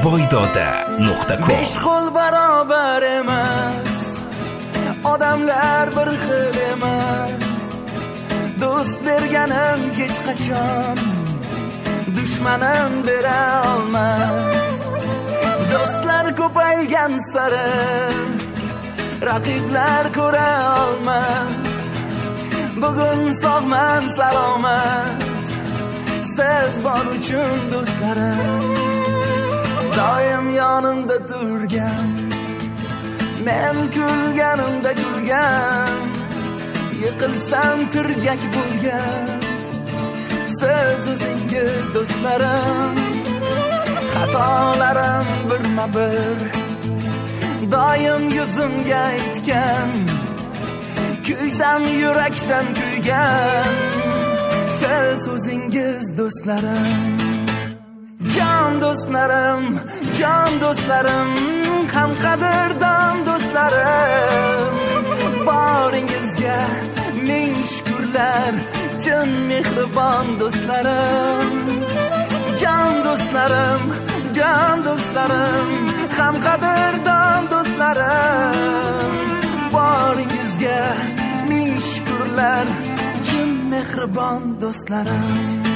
voydoda.com. Besh qo'l barobar emas, odamlar bir xil emas. Do'st berganin hech qachon dushmanin bera olmas. Do'stlar ko'paygan sari raqiblar ko'ra olmas. Bugun sog'man salomat, siz bor uchun do'stlarim. Doim yonimda turgan, men kulganimda kulgan, yiqilsam tirgak bo'lgan, siz o'zingiz do'stlarim. Xatolarim birma-bir doim yuzimga aytgan, kuysam yurakdan kuygan, siz o'zingiz do'stlarim. Jon do'stlarim, jon do'stlarim, ham qadrdon do'stlarim. Boringizga ming shukrlar, chin mehribon do'stlarim. Jon do'stlarim, jon do'stlarim, ham qadrdon do'stlarim. Boringizga ming shukrlar, chin mehribon do'stlarim.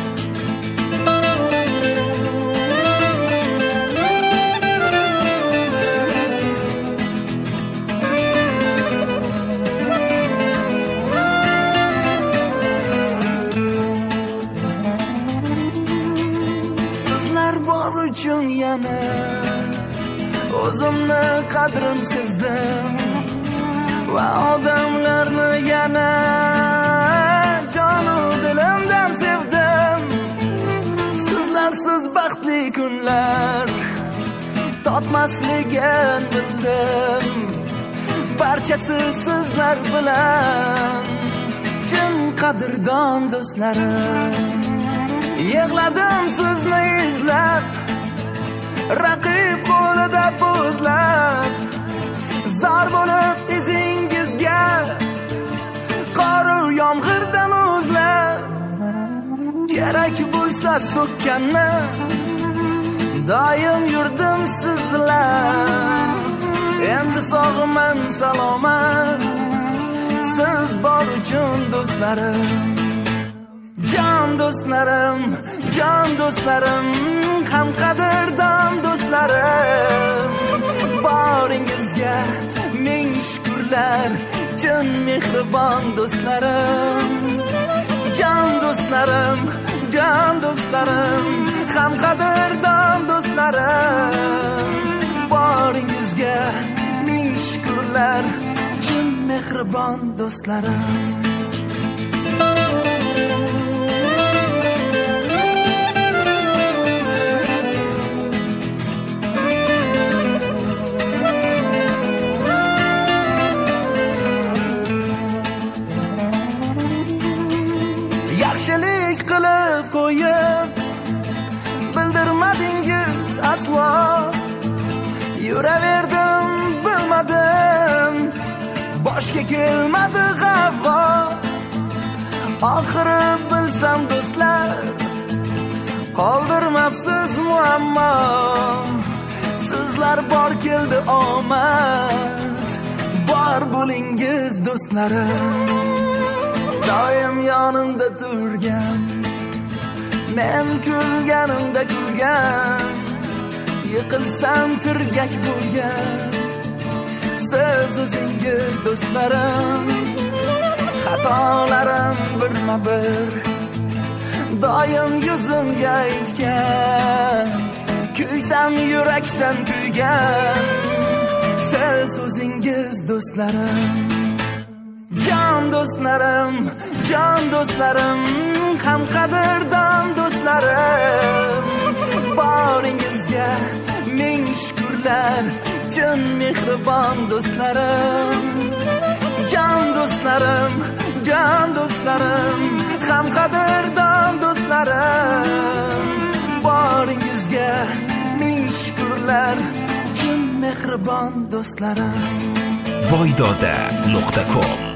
Bor uchun yana o'zimni qadrim sezdim va odamlarni yana jonu dilimdan sevdim. Sizlarsiz baxtli kunlar totmasligin bildim. Barchasi sizlar bilan chin qadrdon do'stlarim. Yig'ladim sizni izlab, raqib qo'lida bo'zlab, zor bo'lib izingizga qoru yomg'irda muzlab. Kerak bo'lsa so'kkanni doim yurdim sizlar. Endi sog'man salomat, siz bor uchun do'stlarim. Jon do'stlarim, jon do'stlarim, ham qadrdon do'stlarim. Boringizga ming shukrlar, chin mehribon do'stlarim. Jon do'stlarim, jon do'stlarim, ham qadrdon do'stlarim. Boringizga ming shukrlar, chin mehribon do'stlarim. Yaxshilik qilib qo'yib bildirmadingiz aslo. Yuraverdim bilmadim, boshga kelmadi g'avvo. Oxiri bilsam do'stlar, qoldirmabsiz muammo. Sizlar bor keldi omad, bor bo'lingiz do'stlarim. Doim yonimda turgan, men kulganimda kulgan, yiqilsam tirgak bo'lgan, siz o'zingiz do'stlarim. Xatolarim birma-bir doim yuzimga aytgan, kuysam yurakdan kuygan, siz o'zingiz do'stlarim. Jon do'stlarim, jon do'stlarim, ham qadrdon do'stlarim. Boringizga ming shukrlar, chin mehribon do'stlarim. Jon do'stlarim, jon do'stlarim, ham qadrdon do'stlarim. Boringizga ming shukrlar, chin mehribon do'stlarim. voydoda.com